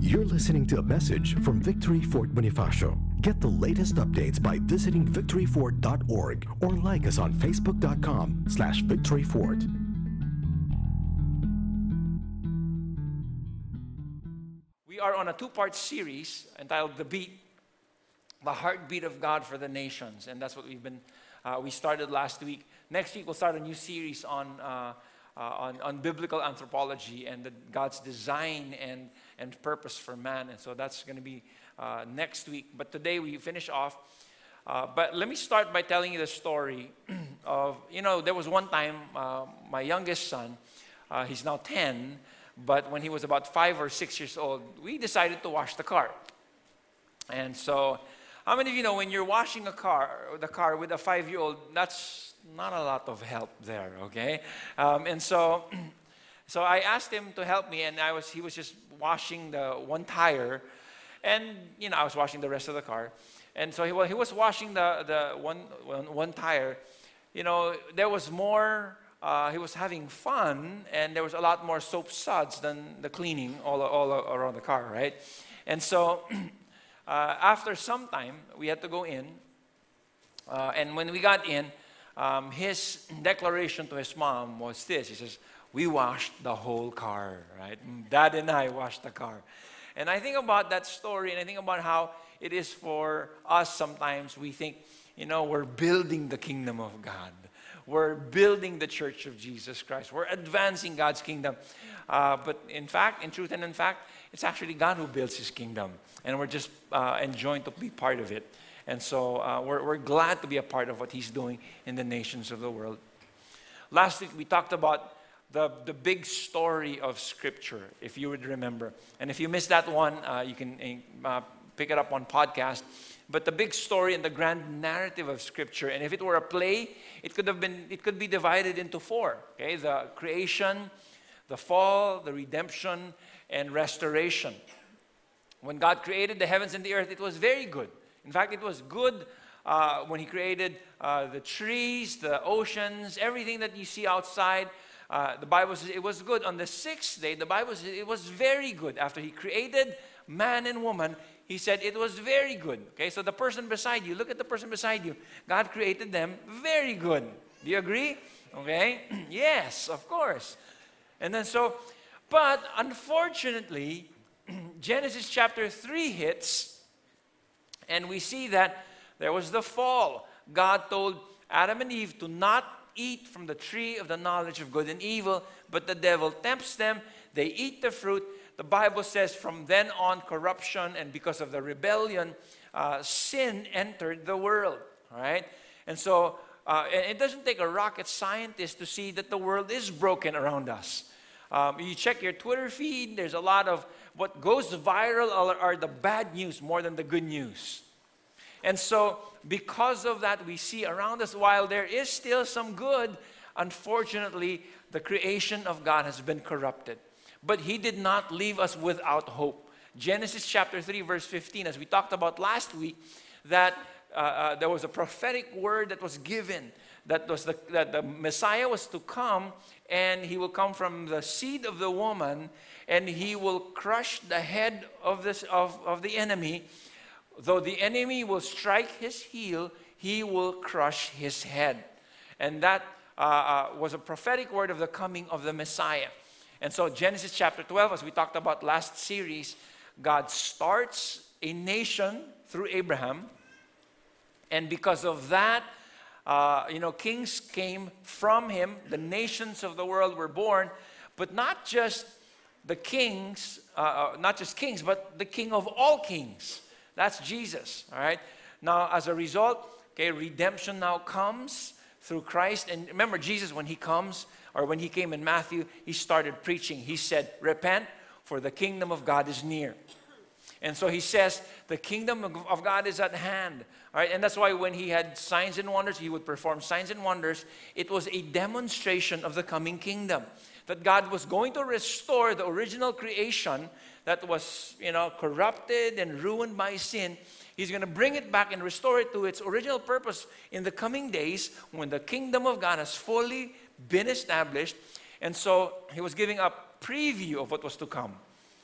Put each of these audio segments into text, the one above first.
You're listening to a message from Victory Fort Bonifacio. Get the latest updates by visiting victoryfort.org or like us on facebook.com/victoryfort. We are on a two-part series entitled The Beat, the heartbeat of God for the nations. And that's what we started last week. Next week, we'll start a new series on biblical anthropology and God's design and purpose for man. And so that's going to be next week. But today we finish off. But let me start by telling you the story of, there was one time my youngest son, he's now 10, but when he was about 5 or 6 years old, we decided to wash the car. And so, how many of you know when you're washing the car with a 5-year-old, that's not a lot of help there, okay? And so I asked him to help me, and he was just washing the one tire, and I was washing the rest of the car. And so he was washing the one tire. There was more. He was having fun, and there was a lot more soap suds than the cleaning all around the car, right? And so after some time, we had to go in, and when we got in, his declaration to his mom was this. He says, "We washed the whole car, right? Dad and I washed the car." And I think about that story, and I think about how it is for us sometimes. We think, we're building the kingdom of God. We're building the church of Jesus Christ. We're advancing God's kingdom. But in truth, it's actually God who builds His kingdom. And we're just enjoying to be part of it. And so we're glad to be a part of what He's doing in the nations of the world. Last week, we talked about the big story of Scripture, if you would remember. And if you missed that one, you can pick it up on podcast. But the big story and the grand narrative of Scripture, and if it were a play, it could be divided into 4. Okay, the creation, the fall, the redemption, and restoration. When God created the heavens and the earth, it was very good. In fact, it was good when He created the trees, the oceans, everything that you see outside. The Bible says it was good. On the 6th day, the Bible says it was very good. After He created man and woman, He said it was very good. Okay, so the person beside you, look at the person beside you. God created them very good. Do you agree? Okay, yes, of course. And then but unfortunately, Genesis chapter 3 hits, and we see that there was the fall. God told Adam and Eve to not eat from the tree of the knowledge of good and evil, but the devil tempts them. They eat the fruit. The Bible says from then on, corruption, and because of the rebellion, sin entered the world. All right? And so it doesn't take a rocket scientist to see that the world is broken around us. You check your Twitter feed, there's a lot of what goes viral are the bad news more than the good news. And so because of that, we see around us, while there is still some good, unfortunately, the creation of God has been corrupted. But He did not leave us without hope. Genesis chapter 3, verse 15, as we talked about last week, that there was a prophetic word that was given, that the Messiah was to come, and He will come from the seed of the woman, and He will crush the head of the enemy. Though the enemy will strike his heel, He will crush his head. And that was a prophetic word of the coming of the Messiah. And so Genesis chapter 12, as we talked about last series, God starts a nation through Abraham. And because of that, kings came from him. The nations of the world were born. But not just kings, but the King of all kings. That's Jesus, all right? Now, as a result, redemption now comes through Christ. And remember, Jesus, when He comes, or when He came in Matthew, He started preaching. He said, "Repent, for the kingdom of God is near." And so He says, the kingdom of God is at hand. All right? And that's why when He had signs and wonders, He would perform signs and wonders. It was a demonstration of the coming kingdom. That God was going to restore the original creation that was, corrupted and ruined by sin. He's going to bring it back and restore it to its original purpose in the coming days when the kingdom of God has fully been established. And so He was giving a preview of what was to come.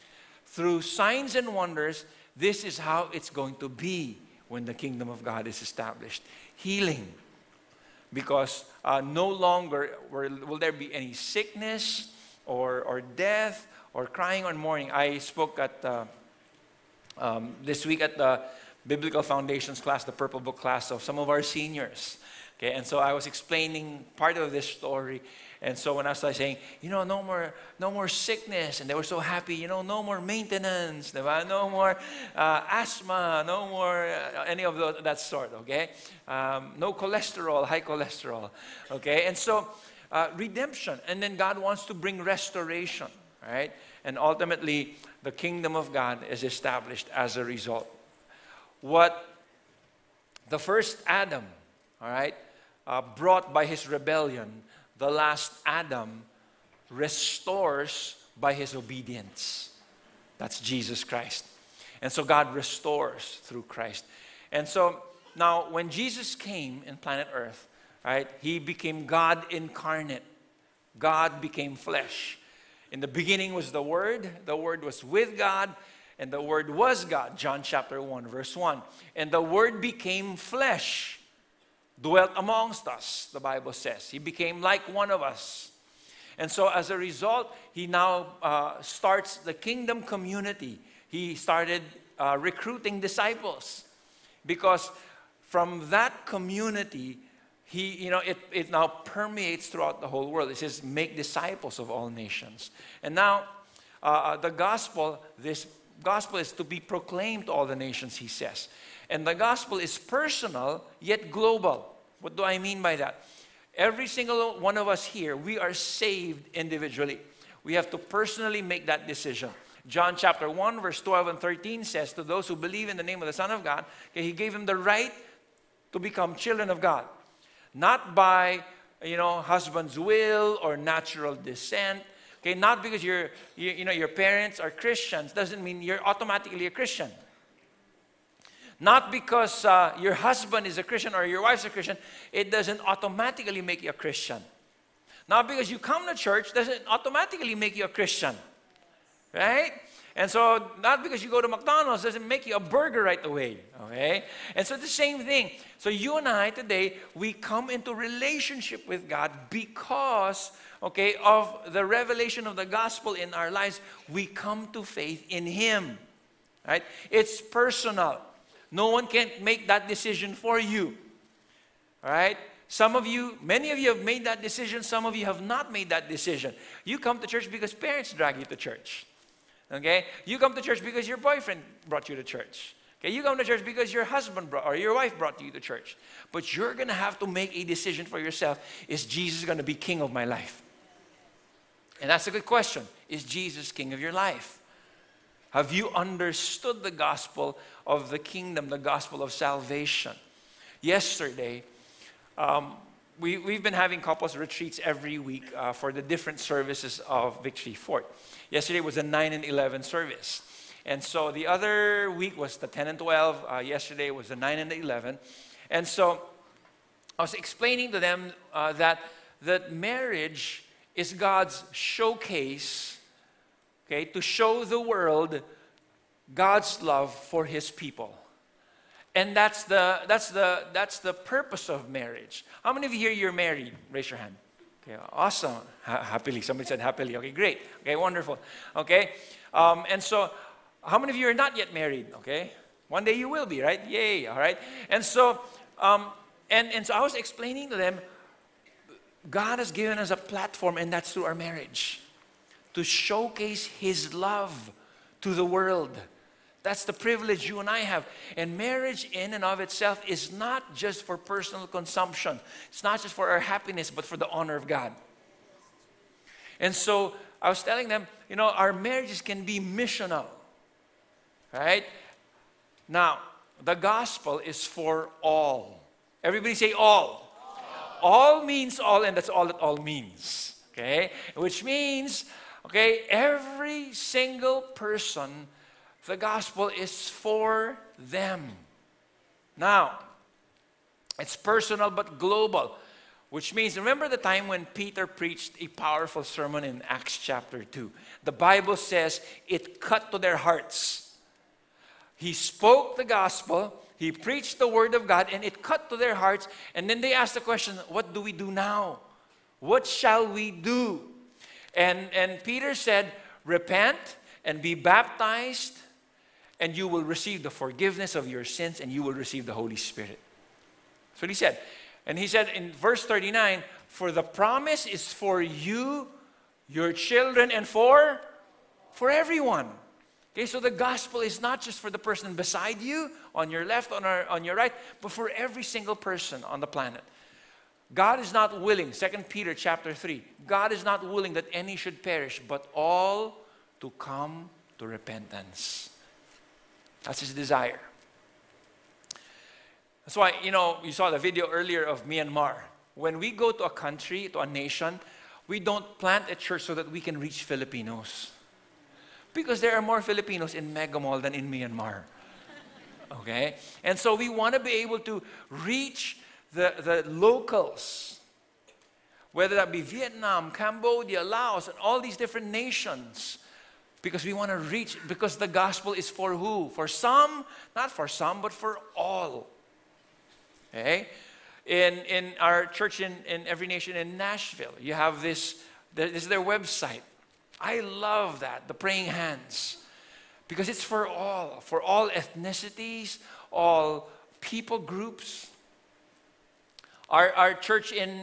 through signs and wonders, this is how it's going to be when the kingdom of God is established. Healing. Because no longer will there be any sickness or death or crying or mourning. I spoke at this week at the Biblical Foundations class, the Purple Book class of some of our seniors. Okay, and so I was explaining part of this story. And so when I started saying, no more sickness, and they were so happy, no more maintenance, diba? No more asthma, no more any of that sort, okay? No cholesterol, high cholesterol, okay? And so redemption, and then God wants to bring restoration, right? And ultimately, the kingdom of God is established as a result. What the first Adam, all right, brought by his rebellion, the last Adam restores by his obedience. That's Jesus Christ. And so God restores through Christ. And so now when Jesus came in planet Earth, right, he became God incarnate. God became flesh. In the beginning was the Word was with God, and the Word was God. John chapter 1, verse 1. And the Word became flesh, dwelt amongst us, the Bible says. He became like one of us. And so as a result, he now starts the kingdom community. He started recruiting disciples. Because from that community, it now permeates throughout the whole world. It says, make disciples of all nations. And now, this gospel is to be proclaimed to all the nations, he says. And the gospel is personal, yet global. What do I mean by that? Every single one of us here, we are saved individually. We have to personally make that decision. John chapter 1, verse 12 and 13 says, to those who believe in the name of the Son of God, okay, he gave them the right to become children of God. Not by, husband's will or natural descent. Okay, not because your parents are Christians doesn't mean you're automatically a Christian. Not because your husband is a Christian or your wife's a Christian, it doesn't automatically make you a Christian. Not because you come to church doesn't automatically make you a Christian. Right? And so, not because you go to McDonald's doesn't make you a burger right away. Okay? And so, the same thing. So, you and I today, we come into relationship with God because, okay, of the revelation of the gospel in our lives. We come to faith in Him. Right? It's personal. No one can make that decision for you. All right? Many of you have made that decision. Some of you have not made that decision. You come to church because parents drag you to church. Okay? You come to church because your boyfriend brought you to church. Okay? You come to church because your husband or your wife brought you to church. But you're going to have to make a decision for yourself. Is Jesus going to be king of my life? And that's a good question. Is Jesus king of your life? Have you understood the gospel of the kingdom, the gospel of salvation? Yesterday, we've been having couples retreats every week for the different services of Victory Fort. Yesterday was the 9 and 11 service. And so the other week was the 10 and 12. Yesterday was the 9 and the 11. And so I was explaining to them that marriage is God's showcase, okay, to show the world God's love for His people. And that's the purpose of marriage. How many of you here you're married? Raise your hand. Okay, awesome. Happily. Somebody said happily. Okay, great. Okay, wonderful. Okay, and so how many of you are not yet married? Okay, one day you will be, right? Yay! All right. And so, and so I was explaining to them, God has given us a platform, and that's through our marriage, to showcase His love to the world. That's the privilege you and I have. And marriage in and of itself is not just for personal consumption. It's not just for our happiness, but for the honor of God. And so I was telling them, our marriages can be missional. Right? Now, the gospel is for all. Everybody say all. All means all, and that's all that all means. Okay? Which means, okay, every single person, the gospel is for them. Now, it's personal but global. Which means, remember the time when Peter preached a powerful sermon in Acts chapter 2? The Bible says it cut to their hearts. He spoke the gospel, he preached the word of God, and it cut to their hearts. And then they asked the question, what do we do now? What shall we do? And Peter said, repent and be baptized, and you will receive the forgiveness of your sins, and you will receive the Holy Spirit. That's what he said. And he said in verse 39, for the promise is for you, your children, and for everyone. Okay, so the gospel is not just for the person beside you, on your left, on your right, but for every single person on the planet. God is not willing, 2 Peter chapter 3, God is not willing that any should perish, but all to come to repentance. That's His desire. That's why, you saw the video earlier of Myanmar. When we go to a country, to a nation, we don't plant a church so that we can reach Filipinos. Because there are more Filipinos in Mega Mall than in Myanmar. Okay? And so we want to be able to reach the locals. Whether that be Vietnam, Cambodia, Laos, and all these different nations. Because we want to reach, because the gospel is for who? For some, not for some, but for all. Okay? In our church in Every Nation in Nashville, you have this is their website. I love that, the Praying Hands. Because it's for all ethnicities, all people groups. Our church in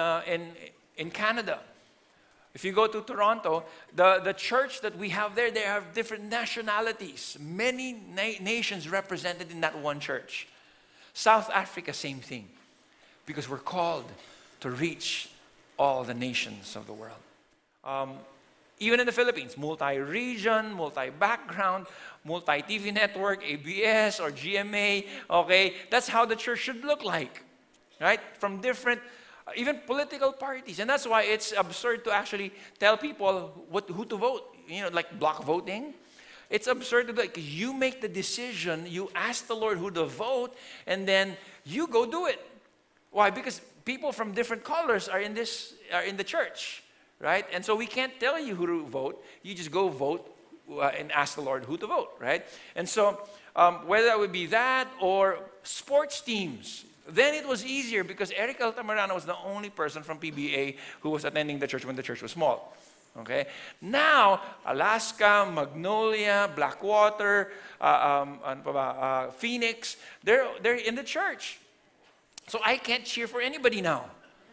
Canada, if you go to Toronto, the church that we have there, they have different nationalities. Many nations represented in that one church. South Africa, same thing. Because we're called to reach all the nations of the world. Even in the Philippines, multi-region, multi-background, multi-TV network, ABS or GMA, okay? That's how the church should look like, right? From different, even political parties. And that's why it's absurd to actually tell people who to vote, like block voting. It's absurd to do it, because you make the decision, you ask the Lord who to vote, and then you go do it. Why? Because people from different colors are in the church, right? And so we can't tell you who to vote. You just go vote and ask the Lord who to vote, right? And so whether that would be that or sports teams, then it was easier because Eric Altamirano was the only person from PBA who was attending the church when the church was small. Okay. Now, Alaska, Magnolia, Blackwater, Phoenix, they're in the church. So I can't cheer for anybody now.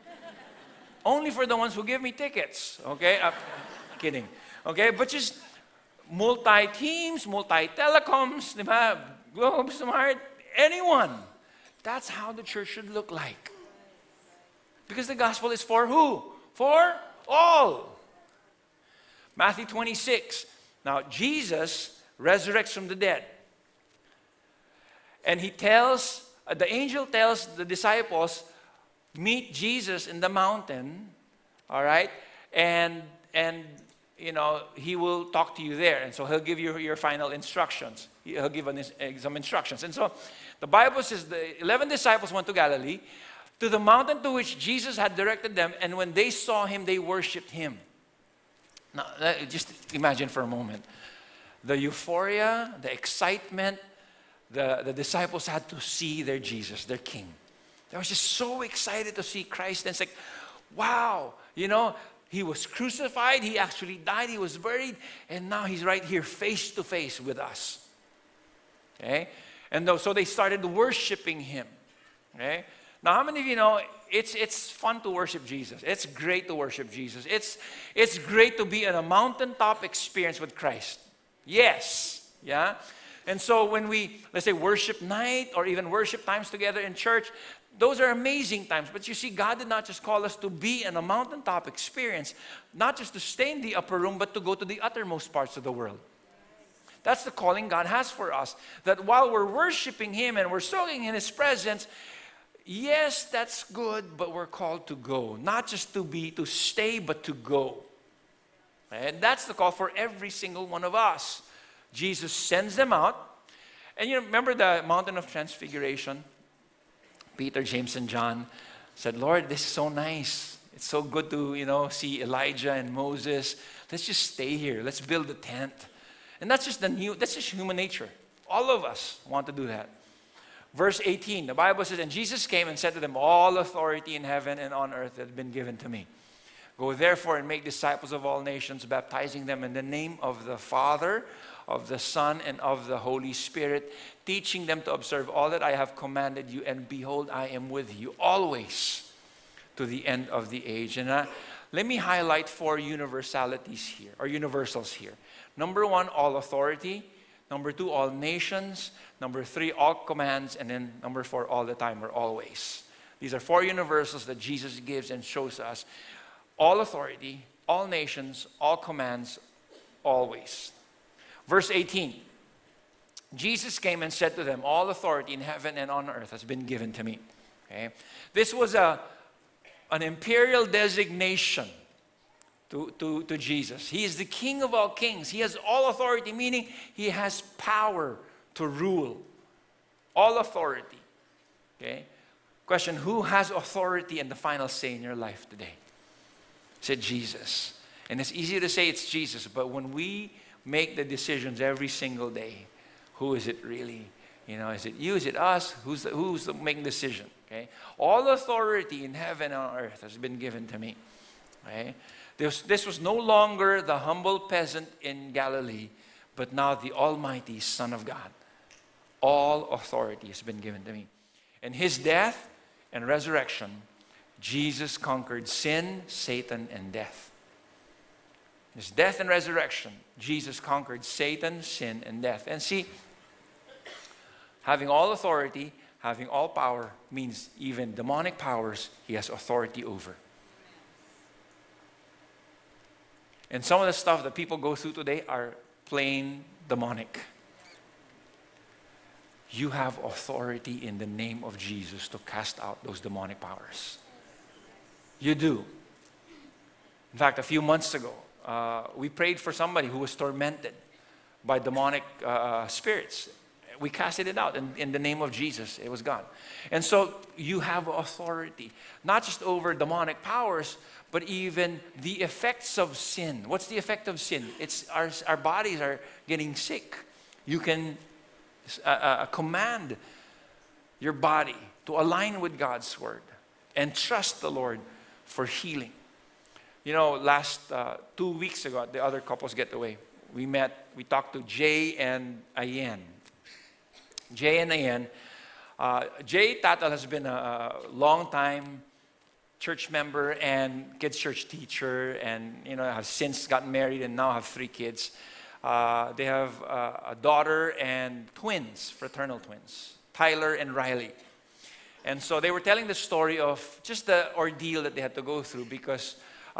Only for the ones who give me tickets. Okay. Kidding. Okay. But just multi-teams, multi-telecoms, Globe, Smart, anyone. That's how the church should look like. Because the gospel is for who? For all. Matthew 26. Now, Jesus resurrects from the dead. And the angel tells the disciples, meet Jesus in the mountain, all right? And he will talk to you there. And so he'll give you your final instructions. He'll give some instructions. And so the Bible says the 11 disciples went to Galilee, to the mountain to which Jesus had directed them. And when they saw him, they worshiped him. Now, just imagine for a moment. The euphoria, the excitement, the disciples had to see their Jesus, their King. They were just so excited to see Christ. And it's like, wow, he was crucified, he actually died, he was buried, and now he's right here face to face with us. Okay? And so they started worshiping him. Okay? Now, how many of you know it's fun to worship Jesus? It's great to worship Jesus. It's great to be in a mountaintop experience with Christ. Yes. Yeah? And so when we, let's say, worship night or even worship times together in church, those are amazing times. But you see, God did not just call us to be in a mountaintop experience, not just to stay in the upper room, but to go to the uttermost parts of the world. That's the calling God has for us. That while we're worshiping him and we're soaking in his presence, yes, that's good, but we're called to go. Not just to stay, but to go. And that's the call for every single one of us. Jesus sends them out. And remember the mountain of transfiguration? Peter, James, and John, Said, Lord, this is so nice. It's so good to, see Elijah and Moses. Let's just stay here. Let's build a tent. And that's just human nature. All of us want to do that. Verse 18, the Bible says, and Jesus came and said to them, all authority in heaven and on earth has been given to me. Go therefore and make disciples of all nations, baptizing them in the name of the Father, of the Son, and of the Holy Spirit, teaching them to observe all that I have commanded you. And behold, I am with you always to the end of the age. And let me highlight 4 universalities here, or universals here. Number 1, all authority. Number 2, all nations. Number 3, all commands. And then number 4, all the time or always. These are 4 universals that Jesus gives and shows us. All authority, all nations, all commands, always. Verse 18, Jesus came and said to them, all authority in heaven and on earth has been given to me. Okay? This was an imperial designation to Jesus. He is the King of all kings. He has all authority, meaning He has power to rule. All authority. Okay? Question, who has authority and the final say in your life today? Said Jesus. And it's easy to say it's Jesus, but when we make the decisions every single day, who is it really? Is it you? Is it us? Who's making the decision? Okay? All authority in heaven and on earth has been given to me. Okay? This was no longer the humble peasant in Galilee, but now the almighty Son of God. All authority has been given to me. In His death and resurrection, Jesus conquered sin, Satan, and death. His death and resurrection, Jesus conquered Satan, sin, and death. And see, having all authority, having all power, means even demonic powers, He has authority over. And some of the stuff that people go through today are plain demonic. You have authority in the name of Jesus to cast out those demonic powers. You do. In fact, a few months ago, we prayed for somebody who was tormented by demonic spirits. We casted it out in the name of Jesus. It was gone. And so you have authority, not just over demonic powers, but even the effects of sin. What's the effect of sin? It's our bodies are getting sick. You can command your body to align with God's word and trust the Lord for healing. Last 2 weeks ago at the other couples getaway, we talked to Jay and Ayan. Jay and Ayan. Jay Tatal has been a long-time church member and kids church teacher, and have since gotten married and now have 3 kids. They have a daughter and twins, fraternal twins, Tyler and Riley. And so they were telling the story of just the ordeal that they had to go through because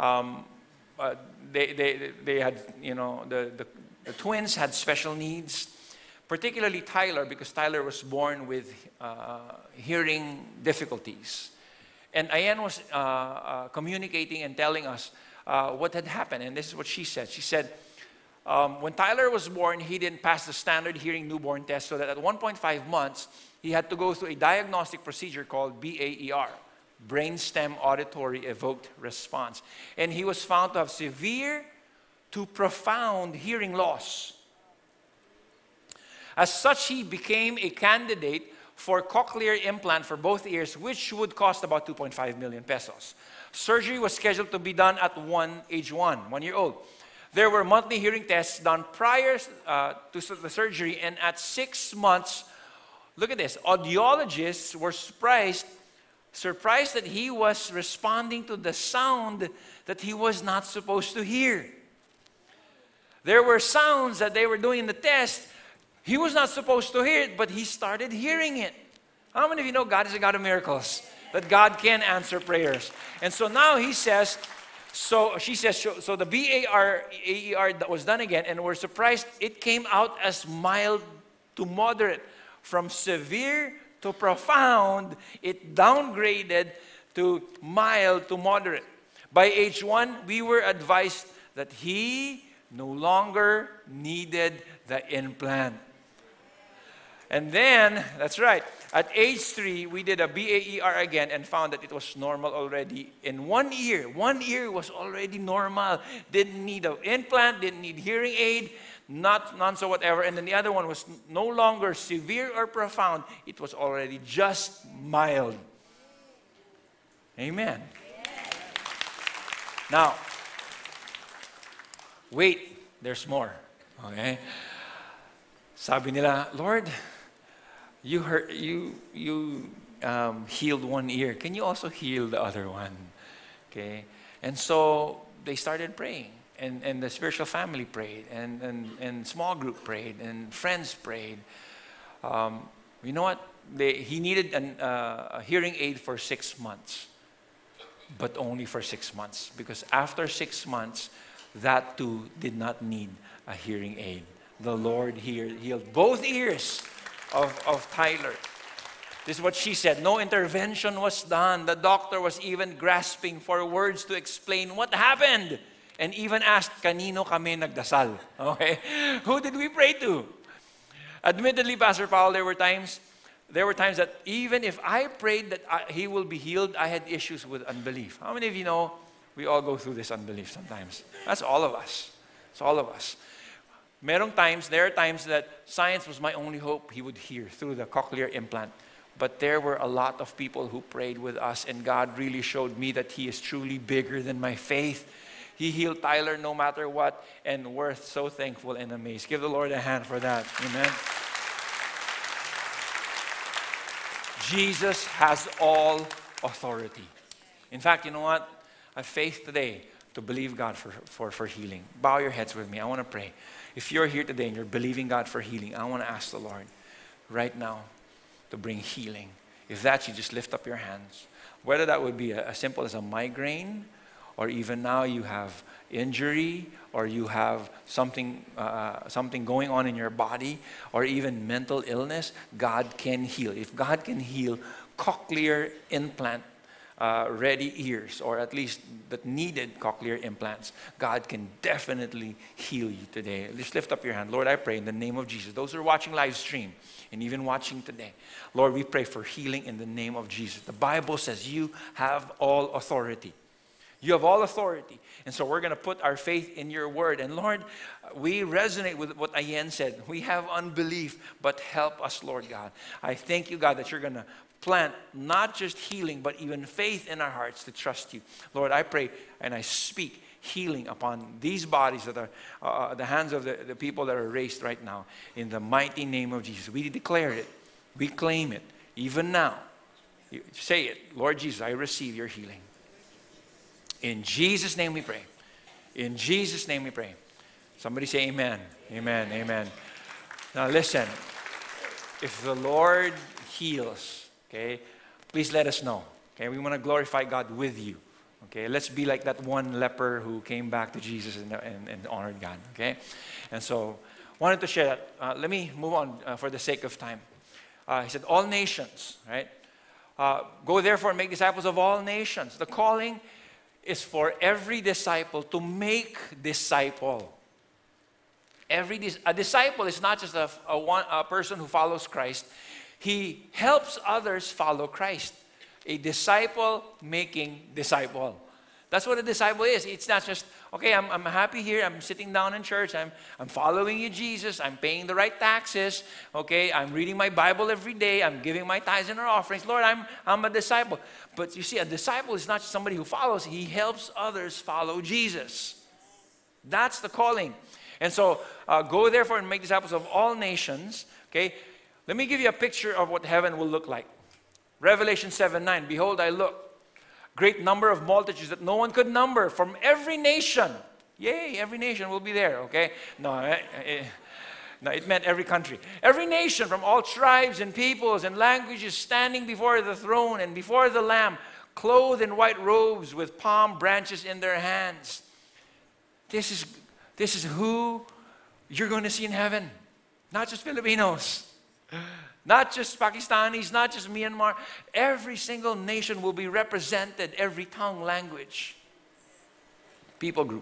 they had, the twins had special needs, particularly Tyler, because Tyler was born with hearing difficulties. And Ayan was communicating and telling us what had happened. And this is what she said. She said, when Tyler was born, he didn't pass the standard hearing newborn test, so that at 1.5 months, he had to go through a diagnostic procedure called BAER, Brainstem Auditory Evoked Response. And he was found to have severe to profound hearing loss. As such, he became a candidate for cochlear implant for both ears, which would cost about 2.5 million pesos. Surgery was scheduled to be done at age 1 year old. There were monthly hearing tests done prior to the surgery, and at 6 months, look at this, audiologists were surprised that he was responding to the sound that he was not supposed to hear. There were sounds that they were doing in the test. He was not supposed to hear it, but he started hearing it. How many of you know God is a God of miracles? That God can answer prayers. And so now she says, so the BAER that was done again, and we're surprised it came out as mild to moderate. From severe to profound, it downgraded to mild to moderate. By age 1, we were advised that he no longer needed the implant. And then, that's right, at age 3, we did a BAER again and found that it was normal already. In 1 year, 1 year was already normal. Didn't need an implant, didn't need hearing aid, none so whatever. And then the other one was no longer severe or profound. It was already just mild. Amen. Now, wait, there's more. Okay? Sabi nila, Lord, you healed one ear. Can you also heal the other one? Okay? And so they started praying. And the spiritual family prayed. And small group prayed. And friends prayed. You know what? He needed a hearing aid for 6 months. But only for 6 months. Because after 6 months, that too did not need a hearing aid. The Lord healed both ears of Tyler. This is what she said. No intervention was done. The doctor was even grasping for words to explain what happened. And even asked, kanino kami nagdasal? Okay? Who did we pray to? Admittedly, Pastor Paul, there were times that even if I prayed that he will be healed, I had issues with unbelief. How many of you know we all go through this unbelief sometimes? That's all of us. It's all of us. There are times that science was my only hope. He would hear through the cochlear implant. But there were a lot of people who prayed with us, and God really showed me that He is truly bigger than my faith. He healed Tyler no matter what, and we're so thankful and amazed. Give the Lord a hand for that. Amen. Jesus has all authority. In fact, you know what? I have faith today to believe God for healing. Bow your heads with me. I want to pray. If you're here today and you're believing God for healing, I want to ask the Lord right now to bring healing. If that's you, just lift up your hands. Whether that would be as simple as a migraine, or even now you have injury, or you have something going on in your body, or even mental illness, God can heal. If God can heal cochlear implant ready ears, or at least that needed cochlear implants, God can definitely heal you today. Just lift up your hand. Lord, I pray in the name of Jesus. Those who are watching live stream and even watching today, Lord, we pray for healing in the name of Jesus. The Bible says you have all authority. You have all authority. And so we're going to put our faith in your word. And Lord, we resonate with what Ayen said. We have unbelief, but help us, Lord God. I thank you, God, that you're going to plant not just healing, but even faith in our hearts to trust you. Lord, I pray and I speak healing upon these bodies that are the hands of the people that are raised right now. In the mighty name of Jesus. We declare it. We claim it. Even now. Say it. Lord Jesus, I receive your healing. In Jesus' name we pray. In Jesus' name we pray. Somebody say amen. Amen. Amen. Now listen. If the Lord heals, okay, please let us know. Okay, we want to glorify God with you. Okay, let's be like that one leper who came back to Jesus and honored God. Okay, and so wanted to share that. Let me move on for the sake of time. He said, all nations, right? Go therefore and make disciples of all nations. The calling is for every disciple to make disciple. A disciple is not just a person who follows Christ. He helps others follow Christ. A disciple making disciple. That's what a disciple is. It's not just, okay, I'm happy here. I'm sitting down in church. I'm following you, Jesus. I'm paying the right taxes. Okay, I'm reading my Bible every day. I'm giving my tithes and our offerings. Lord, I'm a disciple. But you see, a disciple is not just somebody who follows. He helps others follow Jesus. That's the calling. And so, go therefore and make disciples of all nations. Okay, let me give you a picture of what heaven will look like. Revelation 7:9. Behold, I look. Great number of multitudes that no one could number from every nation. Yay, every nation will be there, okay? No, it meant every country. Every nation from all tribes and peoples and languages standing before the throne and before the Lamb, clothed in white robes with palm branches in their hands. This is who you're going to see in heaven. Not just Filipinos. Not just Pakistanis, not just Myanmar. Every single nation will be represented, every tongue, language, people group.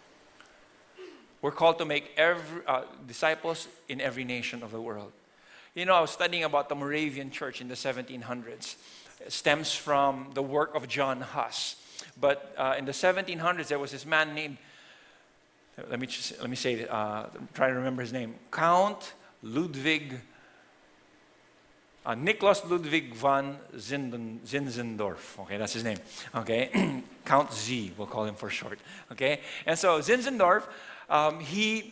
We're called to make disciples in every nation of the world. I was studying about the Moravian Church in the 1700s. It stems from the work of John Huss. But in the 1700s, there was this man named, let me say it, try to remember his name, Count Ludwig, Nicholas Ludwig von Zinzendorf. Okay, that's his name. Okay, Count Z, we'll call him for short. Okay, and so Zinzendorf, he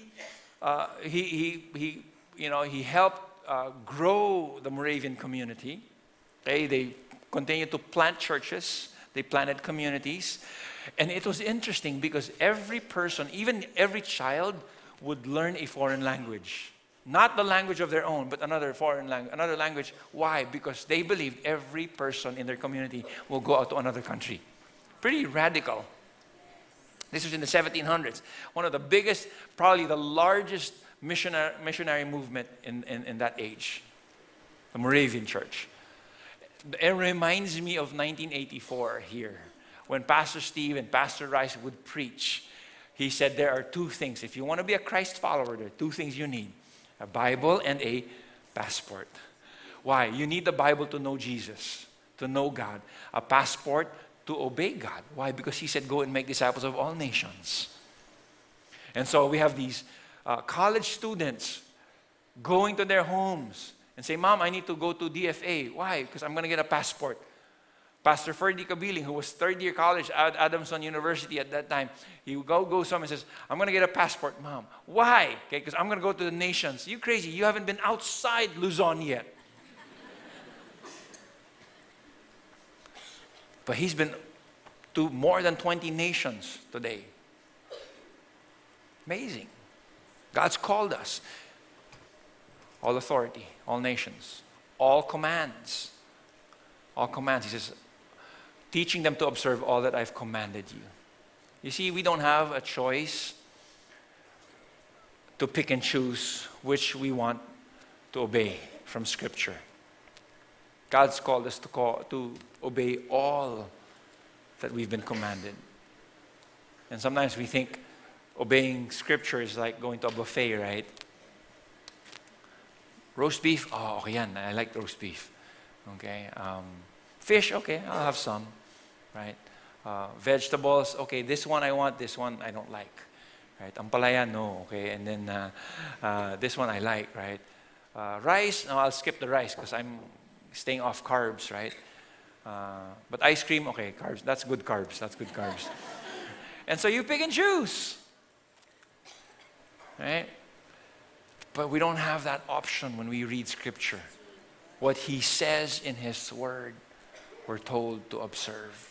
helped grow the Moravian community. Okay, they continued to plant churches. They planted communities. And it was interesting because every person, even every child, would learn a foreign language. Not the language of their own, but another foreign language, another language. Why? Because they believed every person in their community will go out to another country. Pretty radical. This was in the 1700s. One of the biggest, probably the largest missionary movement in that age. The Moravian Church. It reminds me of 1984 here, when Pastor Steve and Pastor Rice would preach. He said there are two things. If you want to be a Christ follower, there are two things you need: a Bible and a passport. Why? You need the Bible to know Jesus, to know God. A passport to obey God. Why? Because he said, go and make disciples of all nations. And so we have these college students going to their homes and say, Mom, I need to go to DFA. Why? Because I'm going to get a passport. Pastor Ferdy Kabiling, who was third-year college at Adamson University at that time, he would go somewhere and says, I'm going to get a passport, Mom. Why? Okay, because I'm going to go to the nations. You crazy? You haven't been outside Luzon yet. But he's been to more than 20 nations today. Amazing. God's called us. All authority, all nations, all commands. All commands. He says, teaching them to observe all that I've commanded you. You see, we don't have a choice to pick and choose which we want to obey from Scripture. God's called us to obey all that we've been commanded. And sometimes we think obeying Scripture is like going to a buffet, right? Roast beef, oh, okay yan. I like roast beef. Okay. Fish, okay, I'll have some, right? Vegetables, okay, this one I want, this one I don't like, right? Ampalaya, no, okay, and then this one I like, right? Rice, no, I'll skip the rice because I'm staying off carbs, right? But ice cream, okay, carbs, that's good carbs, And so you pick and choose, right? But we don't have that option when we read Scripture. What He says in His Word, we're told to observe.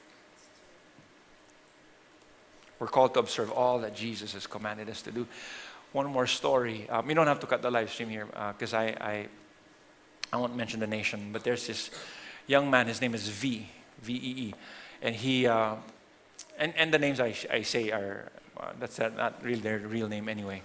We're called to observe all that Jesus has commanded us to do. One more story. We don't have to cut the live stream here because I won't mention the nation, but there's this young man, his name is V-E-E. And he, and the names I say are, that's not really their real name anyway.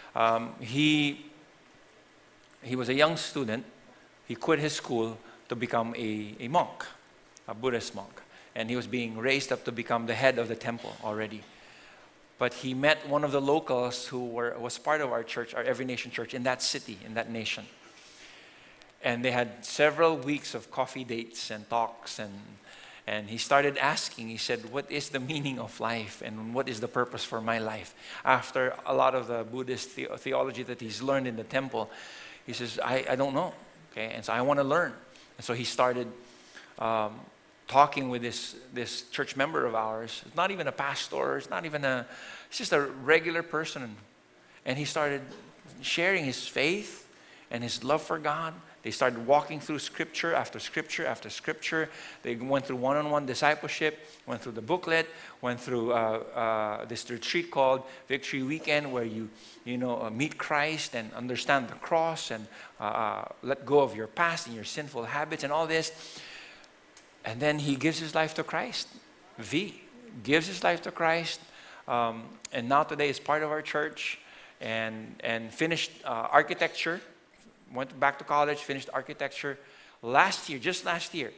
He was a young student. He quit his school to become a monk, a Buddhist monk. And he was being raised up to become the head of the temple already. But he met one of the locals who was part of our church, our Every Nation Church, in that city, in that nation. And they had several weeks of coffee dates and talks. And he started asking, he said, what is the meaning of life and what is the purpose for my life? After a lot of the Buddhist theology that he's learned in the temple, he says, I don't know, okay? And so I want to learn. And so he started talking with this church member of ours. It's not even a pastor, it's just a regular person. And he started sharing his faith and his love for God. They started walking through Scripture after Scripture after Scripture. They went through one-on-one discipleship, went through the booklet, went through this retreat called Victory Weekend, where you meet Christ and understand the cross and let go of your past and your sinful habits and all this. And then he gives his life to Christ. V gives his life to Christ, and now today is part of our church and finished architecture. Went back to college, finished architecture. Just last year,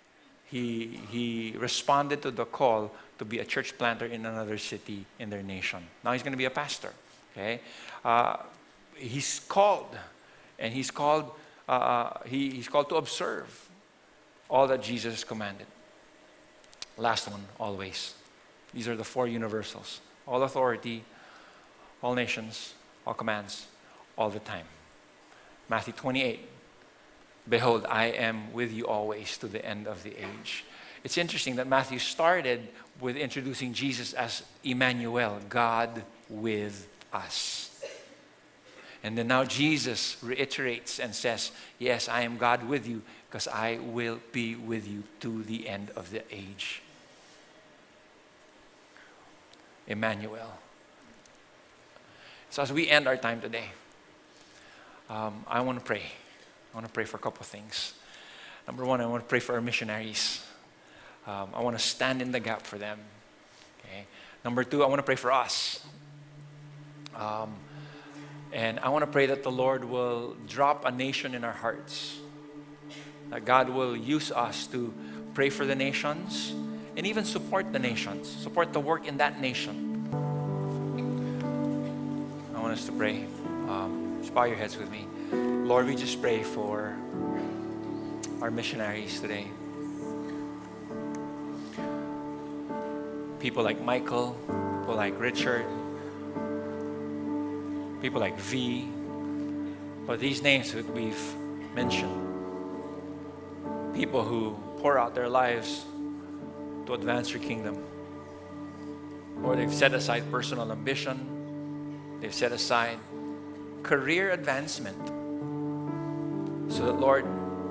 he responded to the call to be a church planter in another city in their nation. Now he's going to be a pastor. Okay, he's called, and he's called he's called to observe all that Jesus commanded. Last one, always. These are the 4 universals. All authority, all nations, all commands, all the time. Matthew 28. Behold, I am with you always to the end of the age. It's interesting that Matthew started with introducing Jesus as Emmanuel, God with us. And then now Jesus reiterates and says, yes, I am God with you because I will be with you to the end of the age. Emmanuel. So as we end our time today, I want to pray. I want to pray for a couple of things. Number one, I want to pray for our missionaries. I want to stand in the gap for them. Okay. Number two, I want to pray for us. And I want to pray that the Lord will drop a nation in our hearts. That God will use us to pray for the nations and even support the nations, support the work in that nation. I want us to pray. Just bow your heads with me. Lord, we just pray for our missionaries today. People like Michael, people like Richard, people like V, but these names that we've mentioned, people who pour out their lives to advance your kingdom. Or they've set aside personal ambition, they've set aside career advancement, so that, Lord,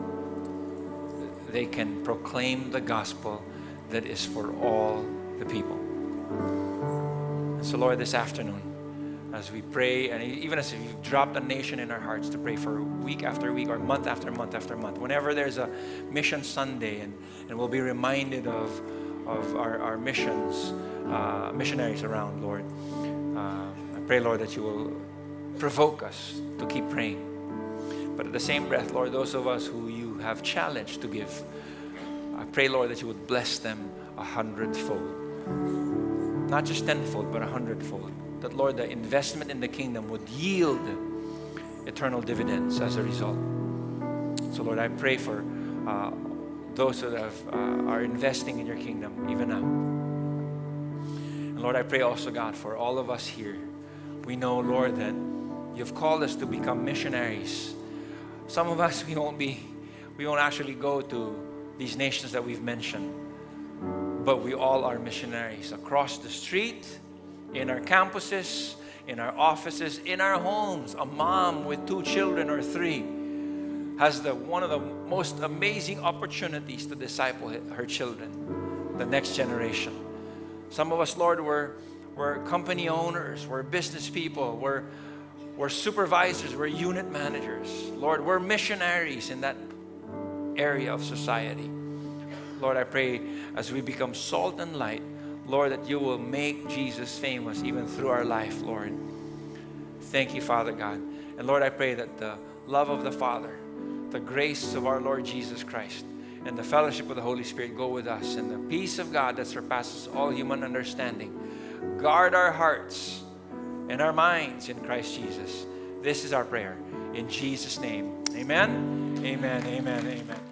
they can proclaim the gospel that is for all the people. And so, Lord, this afternoon, as we pray, and even as you've dropped a nation in our hearts to pray for week after week or month after month after month, whenever there's a Mission Sunday and we'll be reminded of our missions, missionaries around, Lord, I pray, Lord, that you will provoke us to keep praying. But at the same breath, Lord, those of us who you have challenged to give, I pray, Lord, that you would bless them 100-fold. Not just 10-fold, but 100-fold. That, Lord, the investment in the kingdom would yield eternal dividends as a result. So, Lord, I pray for those that are investing in your kingdom even now. And, Lord, I pray also, God, for all of us here. We know, Lord, that you've called us to become missionaries. Some of us, we won't actually go to these nations that we've mentioned. But we all are missionaries across the street, in our campuses, in our offices, in our homes. A mom with 2 children or 3 has one of the most amazing opportunities to disciple her children, the next generation. Some of us, Lord, we're company owners, we're business people, we're supervisors, we're unit managers. Lord, we're missionaries in that area of society. Lord, I pray as we become salt and light, Lord, that you will make Jesus famous even through our life, Lord. Thank you, Father God. And Lord, I pray that the love of the Father, the grace of our Lord Jesus Christ, and the fellowship of the Holy Spirit go with us. And the peace of God that surpasses all human understanding, guard our hearts and our minds in Christ Jesus. This is our prayer. In Jesus' name, amen, amen, amen, amen.